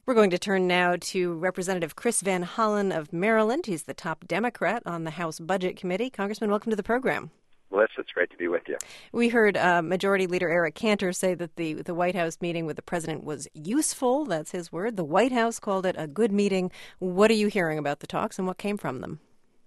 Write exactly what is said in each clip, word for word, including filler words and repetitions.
We're going to turn now to Representative Chris Van Hollen of Maryland. He's the top Democrat on the House Budget Committee. Congressman, welcome to the program. Melissa, it's great to be with you. We heard uh, Majority Leader Eric Cantor say that the, the White House meeting with the president was useful. That's his word. The White House called it a good meeting. What are you hearing about the talks and what came from them?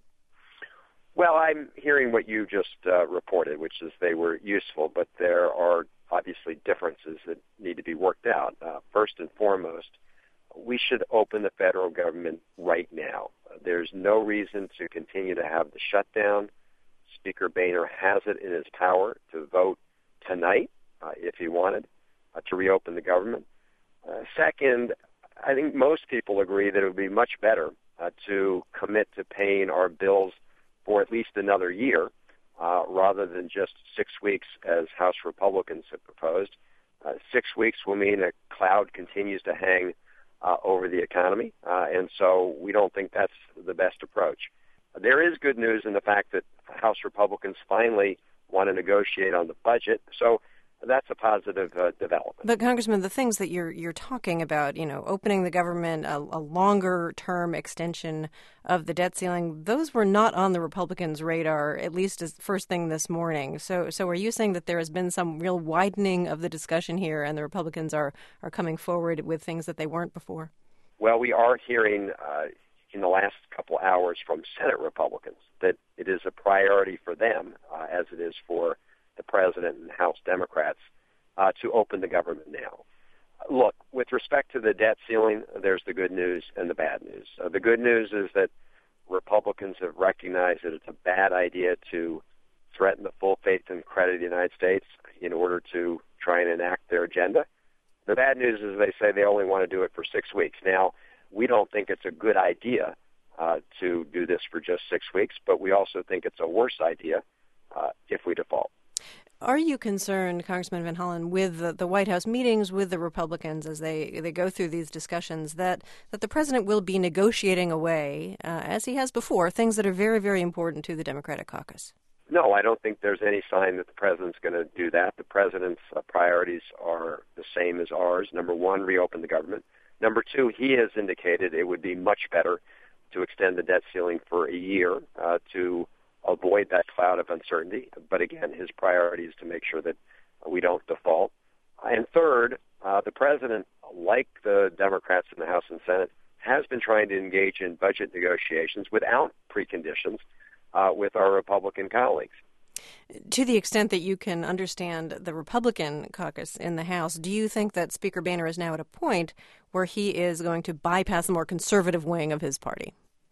Well, I'm hearing what you just uh, reported, which is they were useful, but there are obviously differences that need to be worked out. Uh, first and foremost, we should open the federal government right now. There's no reason to continue to have the shutdown. Speaker Boehner has it in his power to vote tonight, uh, if he wanted, uh, to reopen the government. Uh, second, I think most people agree that it would be much better uh, to commit to paying our bills for at least another year, uh, rather than just six weeks as House Republicans have proposed. Uh, six weeks will mean a cloud continues to hang uh, over the economy, uh, and so we don't think that's the best approach. There is good news in the fact that House Republicans finally want to negotiate on the budget, so that's a positive uh, development. But, Congressman, the things that you're you're talking about, you know, opening the government, a, a longer-term extension of the debt ceiling, those were not on the Republicans' radar, at least as first thing this morning. So so are you saying that there has been some real widening of the discussion here and the Republicans are, are coming forward with things that they weren't before? Well, we are hearing uh, in the last couple hours from Senate Republicans that it is a priority for them, uh, as it is for the president and House Democrats, uh, to open the government now. Look, with respect to the debt ceiling, there's the good news and the bad news. Uh, the good news is that Republicans have recognized that it's a bad idea to threaten the full faith and credit of the United States in order to try and enact their agenda. The bad news is they say they only want to do it for six weeks. Now, we don't think it's a good idea uh, to do this for just six weeks, but we also think it's a worse idea uh, if we default. Are you concerned, Congressman Van Hollen, with the, the White House meetings with the Republicans as they, they go through these discussions, that, that the president will be negotiating away, uh, as he has before, things that are very, very important to the Democratic caucus? No, I don't think there's any sign that the president's going to do that. The president's uh, priorities are the same as ours. Number one, reopen the government. Number two, he has indicated it would be much better to extend the debt ceiling for a year uh, to avoid that cloud of uncertainty. But again, his priority is to make sure that we don't default. And third, uh, the president, like the Democrats in the House and Senate, has been trying to engage in budget negotiations without preconditions uh, with our Republican colleagues. To the extent that you can understand the Republican caucus in the House, do you think that Speaker Boehner is now at a point where he is going to bypass the more conservative wing of his party?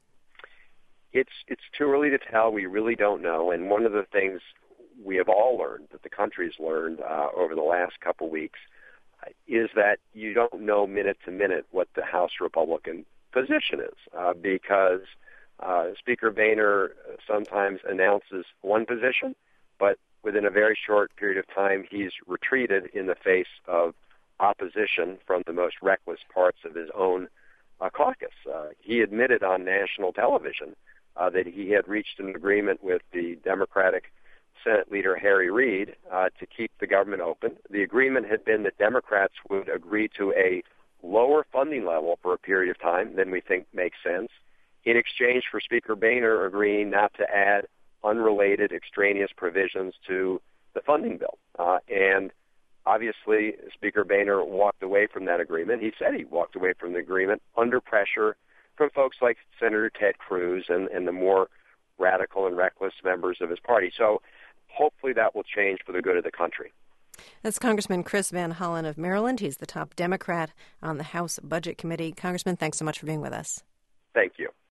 It's it's too early to tell. We really don't know. And one of the things we have all learned, that the country's learned uh, over the last couple weeks, uh, is that you don't know minute to minute what the House Republican position is, uh, because uh, Speaker Boehner sometimes announces one position, but within a very short period of time, he's retreated in the face of opposition from the most reckless parts of his own uh, caucus. Uh, he admitted on national television Uh, that he had reached an agreement with the Democratic Senate leader Harry Reid uh, to keep the government open. The agreement had been that Democrats would agree to a lower funding level for a period of time than we think makes sense, in exchange for Speaker Boehner agreeing not to add unrelated extraneous provisions to the funding bill. Uh, and obviously, Speaker Boehner walked away from that agreement. He said he walked away from the agreement under pressure from folks like Senator Ted Cruz and, and the more radical and reckless members of his party. So hopefully that will change for the good of the country. That's Congressman Chris Van Hollen of Maryland. He's the top Democrat on the House Budget Committee. Congressman, thanks so much for being with us. Thank you.